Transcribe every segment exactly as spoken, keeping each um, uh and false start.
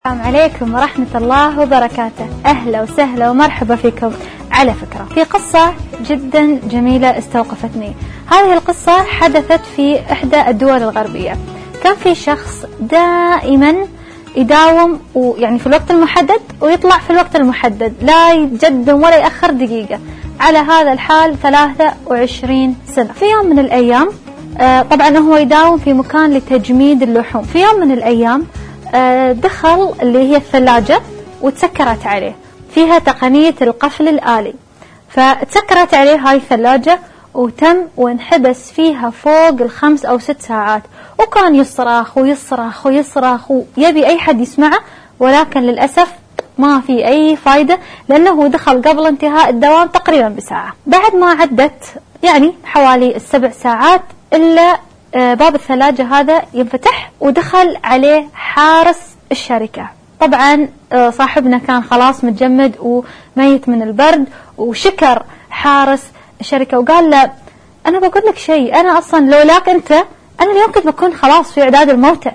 السلام عليكم ورحمة الله وبركاته. أهلا وسهلا ومرحبا فيكم. على فكرة في قصة جدا جميلة استوقفتني. هذه القصة حدثت في إحدى الدول الغربية. كان في شخص دائما يداوم ويعني في الوقت المحدد ويطلع في الوقت المحدد، لا يقدم ولا يأخر دقيقة، على هذا الحال ثلاثة وعشرين سنة. في يوم من الأيام آه طبعا هو يداوم في مكان لتجميد اللحوم. في يوم من الأيام آه دخل اللي هي الثلاجة وتسكرت عليه، فيها تقنية القفل الآلي، فتسكرت عليه هاي الثلاجة وتم وانحبس فيها فوق الخمس أو ست ساعات، وكان يصرخ ويصرخ ويصرخ ويبي أي حد يسمعه، ولكن للأسف ما في أي فايدة لأنه دخل قبل انتهاء الدوام تقريبا بساعة. بعد ما عدت يعني حوالي السبع ساعات إلا باب الثلاجة هذا ينفتح ودخل عليه حارس الشركة. طبعا صاحبنا كان خلاص متجمد وميت من البرد، وشكر حارس الشركة وقال له أنا بقول لك شيء، أنا أصلا لولاك أنت أنا اليوم كنت بكون خلاص في إعداد الموتى،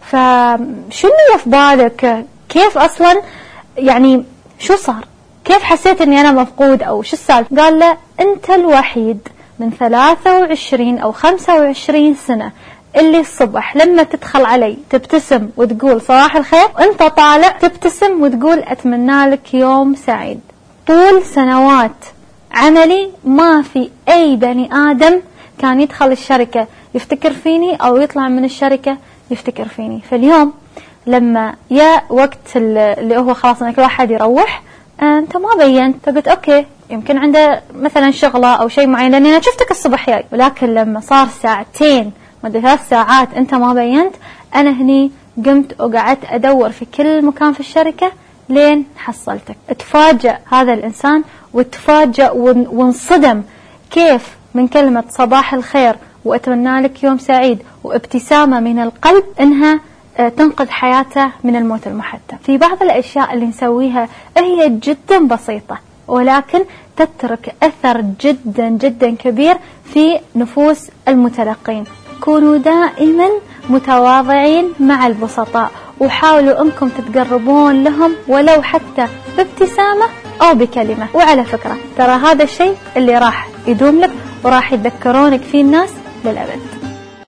فشو اللي في بالك؟ كيف أصلا يعني شو صار؟ كيف حسيت أني أنا مفقود أو شو السالفة؟ قال له أنت الوحيد من ثلاثة وعشرين أو خمسة وعشرين سنة اللي الصبح لما تدخل علي تبتسم وتقول صباح الخير، وانت طالع تبتسم وتقول أتمنى لك يوم سعيد. طول سنوات عملي ما في أي بني آدم كان يدخل الشركة يفتكر فيني أو يطلع من الشركة يفتكر فيني. فاليوم لما يا وقت اللي هو خلاص ان كل واحد يروح، انت ما بينت، فقلت اوكي يمكن عنده مثلا شغلة او شيء معين لاني انا شفتك الصبح جاي، ولكن لما صار ساعتين مدة ثلاث ساعات انت ما بينت، انا هني قمت وقعدت ادور في كل مكان في الشركة لين حصلتك. اتفاجأ هذا الانسان وتفاجأ وانصدم كيف من كلمة صباح الخير واتمنى لك يوم سعيد وابتسامة من القلب انها تنقذ حياته من الموت المحتم. في بعض الأشياء اللي نسويها هي جدا بسيطة ولكن تترك أثر جدا جدا كبير في نفوس المتلقين. كونوا دائما متواضعين مع البسطاء، وحاولوا أنكم تتقربون لهم ولو حتى بابتسامة أو بكلمة. وعلى فكرة ترى هذا الشيء اللي راح يدوم لك وراح يتذكرونك فيه الناس للأبد.